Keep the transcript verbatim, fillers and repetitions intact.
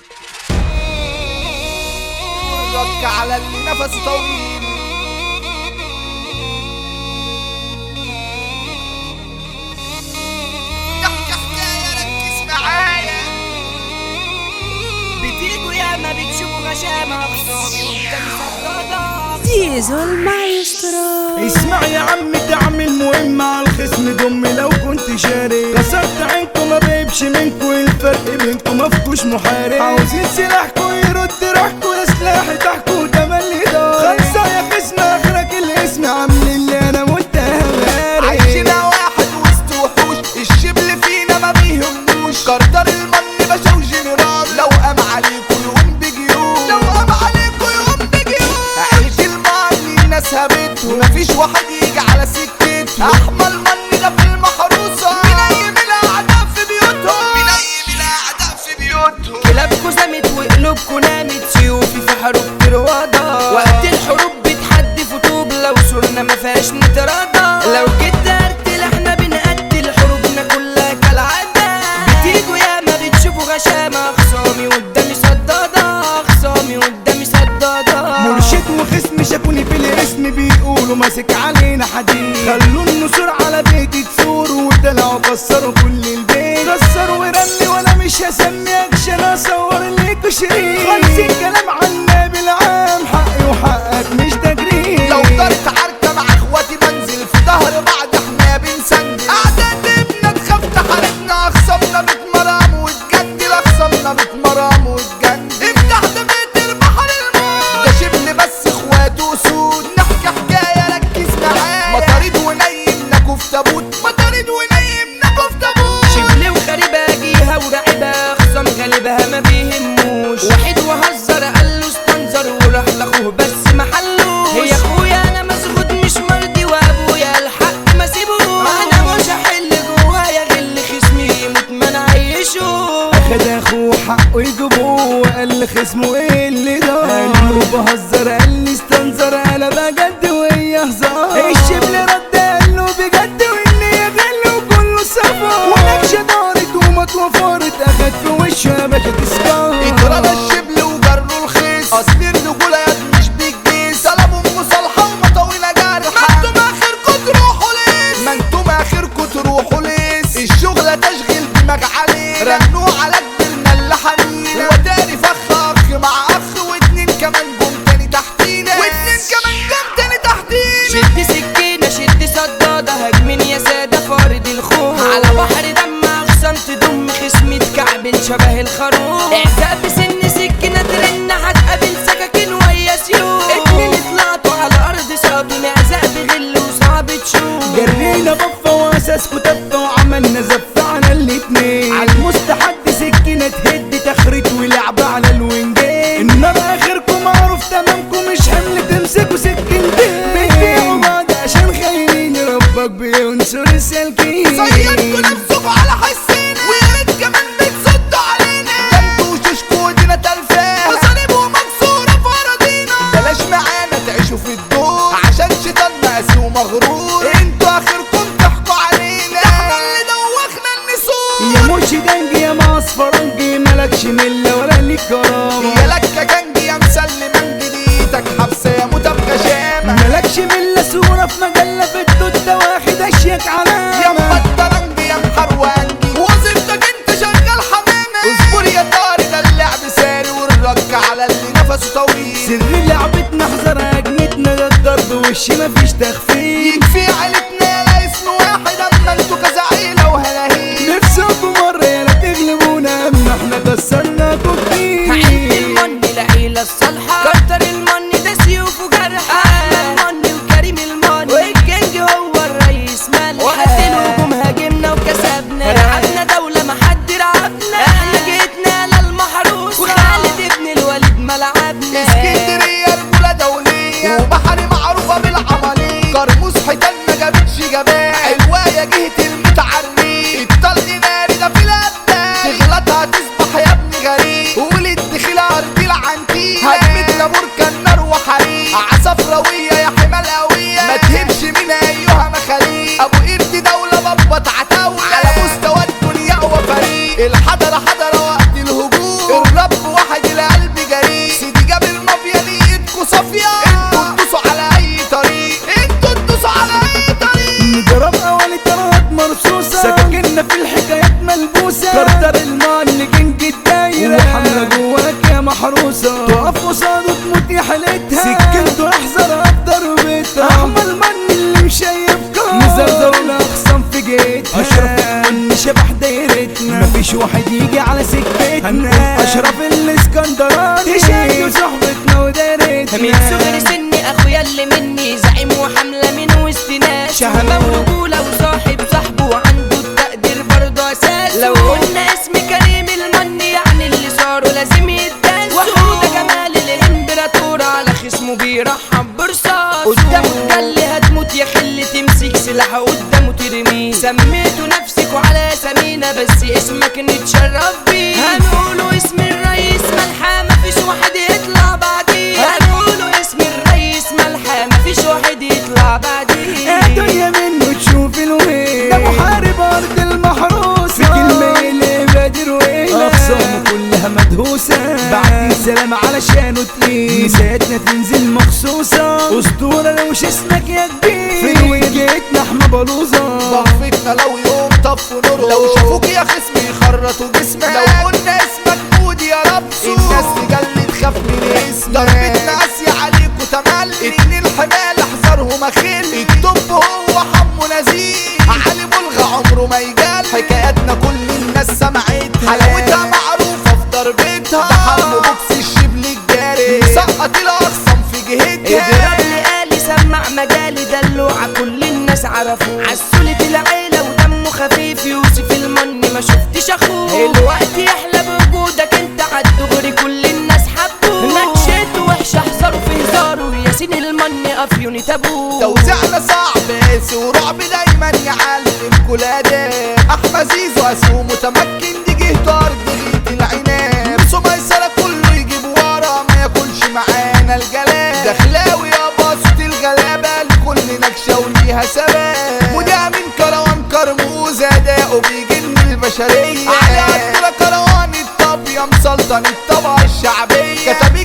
رك على اللي نفسه طويل. احكي حكاية ركز معايا. بتيجوا يا ما بتشوفوا غشامة خصامي زيزو المايسترو. اسمع يا عم تعمل مهم على الخصم ضم لو كنت شاري. كسرت عينكم ما بيبش منكم الفرق بينكم مفكوش محارب. عاوزين سلاحكم يرد روحكم يا سلاحي تحكوا تملي دار. خمسة يا خصم اخرك الاسم عامل اللي انا متهم غاري. عايشنا واحد وسط وحوش الشبل فينا ما بيهموش. كردر المن باشا وجنرال لو قام عليكم يقوم بجيوش. لو قام عليكم يقوم بجيوش. عيش المن الناس هبته مفيش واحد يجي على سكته. احمى المن ده في المحروسة منيم الاعداء في بيوتهم. منيم الاعداء في بيوتهم. كلابكوا زمت وقلوبكوا نامت سيوفي في حروب تروادة. وقت الحروب بتحدي فتوب لو صرنا ما فيهاش نتراضى. لو جيت ارتل احنا بنقتل حروبنا كلها كالعادة. بتيجوا يا ما بتشوفوا غشامة خصامي قدامي صدادة. خصامي قدامي صدادة. مرشد وخصم شافوني في الاسم بيقولوا ماسك علينا حديد. خلوا النسور على بيتي تثور وطلعوا كسروا كل البيت. كسروا ورمي وانا مش هسمي اكشن اصور ليكوا شريك. خمسين كلام عن النبي العام حقي وحقك مش تجريد. لو دارت عركة مع اخواتي بنزل في ظهر بعض احنا بنسندل. اعدادنا تخاف تحاربنا اخصامنا بتمرام وتجندل. اخصامنا بتمرام وتجندل. افتح ده بيت البحر الموت. ده شبل بس اخواته اسود. نحكي حكاية ركز معايا. مطاريد ونيمنا في تابوت. مطاريد ونيمنا في تابوت. شبلي وخريبة جيها ورعبة خصام غالبها ما بيهموش. واحد وهزر قال له استنظر وراح لاخوه بس محلوش. هي اخويا انا مسغود مش مرضي وابويا الحق ما سيبوش. انا مش هحل جوايا غل خصمي يموت ما نعيشوش. اخد اخوه حقه يجيبوه وقال لخصمه ايه اللي ده. قال له بهزر قال لي استنظر انا بجد وهي هزار. الشبل رد قال له بجد واني غل وكله صفار. ونكشه دارت وما اتوفرت اخد في وشه يا باشا تسكر. اترمى الشبل وجروا الخيس. اصل الرجولة يد مش بالجيس. طلبوا مصالحة ومطاويلة جرحة. ما انتم اخركم تروحوا ليس. ما انتم اخركم تروحوا ليس. الشغلة تشغيل دماغ عليه. رنوا على كبرنا اللي حنين. وتاني فخ اخ مع اخ واتنين كمان جم تاني تحتينا. واتنين كمان جم تاني تحتينا. شد سكينة شد صدادة هجمين يا سادة فارد الخوف. على بحر دم اخصام تضم خصمي تكعبل شبه الخروف. اعزاء بسن سكينة ترن هتقابل سكاكين ويا سيوف. اتنين طلعتوا على ارض صادوا اعزاء بغل وصعب تشوف. جرينا بفة واساسكوا تفة وعملنا زفة على الاتنين. على المستحد سكينة تهد تخريط ولعب على الوينجين. النار اخركم معروف تمامكم مش حمل تمسكوا سكينتين. بتبيعوا بعض عشان خاينين ربك بينصر السالكين. صيدتوا نفسكوا على حسينا. ويا ريت كمان بتصدوا علينا. ده انتوا وشوشكوا ودينا تلفاه. وصليب ومكسورة في أراضينا. بلاش معانا تعيشوا في الدور عشان شيطان مقاسي ومغرور. انتوا اخركم تحكوا علينا. ده احنا اللي دوخنا النسور. يا مرشي دنجي يا معصفرنجي مالكش ملة ولا ليك كرامة. يا لك يا جنجي يا مسلمان جديدك حبسة يا موتة بغشامة. مالكش ملة صورة في مجلة في الدودة واخد اشيك علامة. يا مبطرنجي يا محروانجي وظيفتك انت شغال حمامة. اصبر يا طاري ده اللعب ساري والرك على اللي نفسه طويل. سر لعبتنا احذر اجنتنا ده الضرب وش مفيش تخفيف. يكفي عيلتنا يا اسم واحد اما انتوا كذا عيلة وهلاهيل. نفسكم مرة يا لا تغلبونا اما احنا كسرناكم المال كينج الدايرة وحملة جواك يا محروسة تقف قصاده تموت يا حالتها سكنته احذر بضربتها احمى المن اللي مش شايفك مزرزر الاخصام في جيتها اشرف المن شبح دايرتنا مفيش واحد يجي على سكتنا اشرف الاسكندراني تشيل صحبتنا ودايرتنا من صغر سني اخويا اللي مني زعيم وحملة من وسط ناس شهامة ورجولة وصاحب صاحبه وعنده التقدير برضه اساس لو قلنا اسم كريم المن يعني اللي صاروا لازم يتداسوا وحودة جمال الامبراطور على خصمه بيرحب برصاص قدامه تجلي هتموت يا خل تمسك سلاحه قدامه ترميه سميته نفسك وعلى سمينا بس اسمك نتشرف بيه هنقوله اسم الرئيس ملحة مفيش واحد يطلع بعديه هنقوله اسم الرئيس ملحة مفيش واحد يطلع بعديه الدنيا منه تشوف الويل ده محارب ارض المحروسة في كلمة اللي بادر ويلة اخصامه كلها مدهوسة بعد السلام علشانه تقيل مساعدنا تنزل مخصوصة اسطورة لو اسمك يا كبير في وجهتنا احنا بلوزة ضفتنا لو يوم طفوا نور لو شافوك يا خصم يخرطوا جسمك لو قلنا اسمك مودي يا رب الناس تجلي تخاف من اسمك ضربتنا قاسية عليكوا تملي اتنين حمال احذرهم اخل الطب هو حمو نزيه علي بلغة عمره ما يجال حكاياتنا كل الناس سمعتها حلاوتها معروفة في ضربتها ده حمو بوكس الشبل الجاري مسقط الاخصم في جهتها اضرب لي قالي سمع مجالي دلوعة كل الناس عرفوه عسولة العيلة ودمه خفيف يوسف المن ما شفتش اخوه الوقت يحلى بوجودك انت عالدغري كل الناس حبوه نكشته وحش احذروا في هزاره ياسين المن افيوني تابوه توزيعنا صعب قاسي ورعب دايما يعلم كل اداء احمد زيزو اسمه متمكن دي جهته ارض غيط العناب نفسه ميسرة كله يجيب ورا ما ياكلش معانا الجلال دخلاوي يا بسط الغلابة لكل نكشة وليها ثبات وده من كروان كرموز اداؤه بيجن البشرية على عبد كروان الطب يا مسلطن الطبقة الشعبية كتب